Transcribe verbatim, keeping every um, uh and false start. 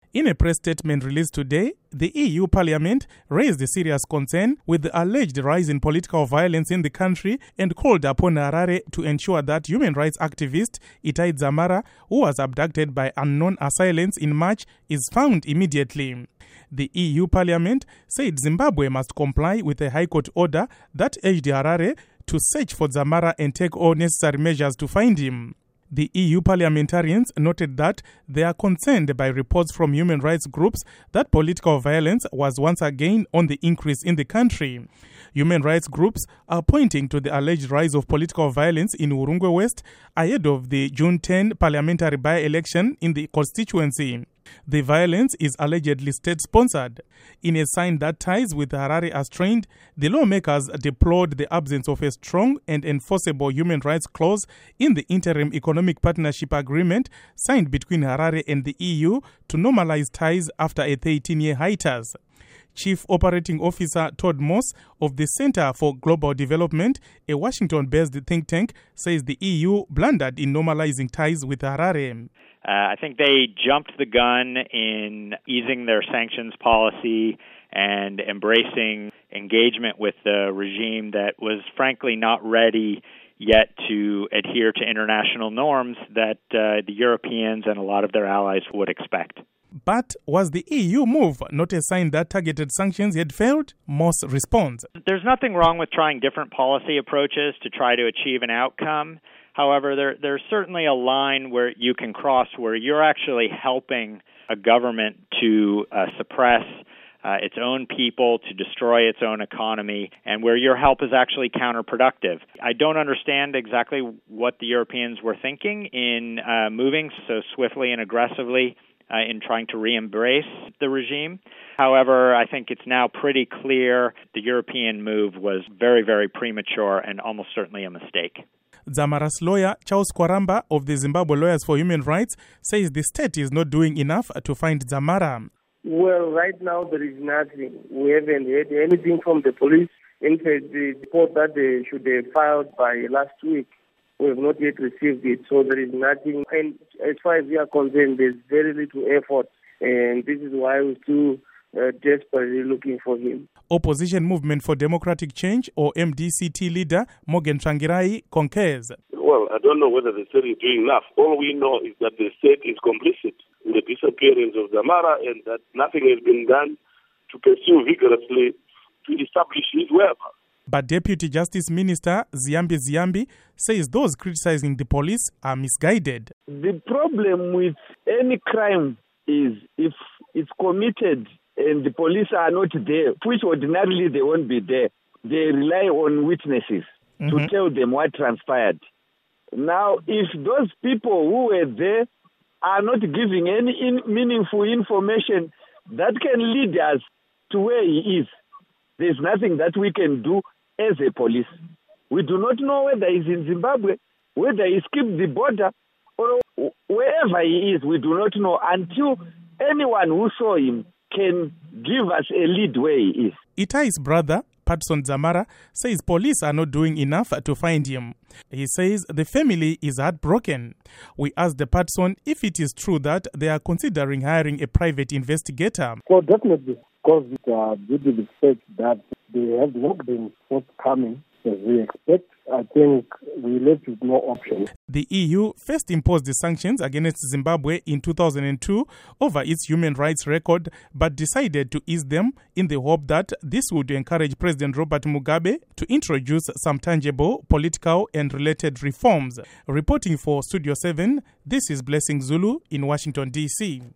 In a press statement released today, the E U Parliament raised serious concern with the alleged rise in political violence in the country and called upon Harare to ensure that human rights activist Itai Dzamara, who was abducted by unknown assailants in March, is found immediately. The E U Parliament said Zimbabwe must comply with a High Court order that urged Harare to search for Dzamara and take all necessary measures to find him. The E U parliamentarians noted that they are concerned by reports from human rights groups that political violence was once again on the increase in the country. Human rights groups are pointing to the alleged rise of political violence in Urungwe West ahead of the June tenth parliamentary by-election in the constituency. The violence is allegedly state-sponsored. In a sign that ties with Harare are strained, the lawmakers deplored the absence of a strong and enforceable human rights clause in the interim economic partnership agreement signed between Harare and the E U to normalize ties after a thirteen-year hiatus. Chief Operating Officer Todd Moss of the Center for Global Development, a Washington-based think tank, says the E U blundered in normalizing ties with Harare. Uh, I think they jumped the gun in easing their sanctions policy and embracing engagement with the regime that was frankly not ready yet to adhere to international norms that uh, the Europeans and a lot of their allies would expect. But was the E U move not a sign that targeted sanctions had failed? Moss responds. There's nothing wrong with trying different policy approaches to try to achieve an outcome. However, there, there's certainly a line where you can cross where you're actually helping a government to uh, suppress uh, its own people, to destroy its own economy, and where your help is actually counterproductive. I don't understand exactly what the Europeans were thinking in uh, moving so swiftly and aggressively uh, in trying to re-embrace the regime. However, I think it's now pretty clear the European move was very, very premature and almost certainly a mistake. Dzamara's lawyer, Charles Kwaramba of the Zimbabwe Lawyers for Human Rights, says the state is not doing enough to find Dzamara. Well, right now there is nothing. We haven't heard anything from the police. In fact, the report that they should have filed by last week, we have not yet received it. So there is nothing. And as far as we are concerned, there's very little effort. And this is why we're still uh, desperately looking for him. Opposition Movement for Democratic Change, or M D C T leader Morgan Tsvangirai, concurs. Well, I don't know whether the state is doing enough. All we know is that the state is complicit in the disappearance of Dzamara and that nothing has been done to pursue vigorously to establish his whereabouts. But Deputy Justice Minister Ziyambi Ziyambi says those criticizing the police are misguided. The problem with any crime is if it's committed and the police are not there, which ordinarily they won't be there. They rely on witnesses mm-hmm. to tell them what transpired. Now, if those people who were there are not giving any in meaningful information that can lead us to where he is, there's nothing that we can do as a police. We do not know whether he's in Zimbabwe, whether he skipped the border, or wherever he is. We do not know until anyone who saw him can give us a lead where he is. Itai's brother, Patson Dzamara, says police are not doing enough to find him. He says the family is heartbroken. We asked the Patson if it is true that they are considering hiring a private investigator. Well, definitely, because uh, due to the fact that they have not been forthcoming as we expect, I think we left with no option. The E U first imposed the sanctions against Zimbabwe in two thousand two over its human rights record, but decided to ease them in the hope that this would encourage President Robert Mugabe to introduce some tangible political and related reforms. Reporting for Studio seven, this is Blessing Zulu in Washington, D C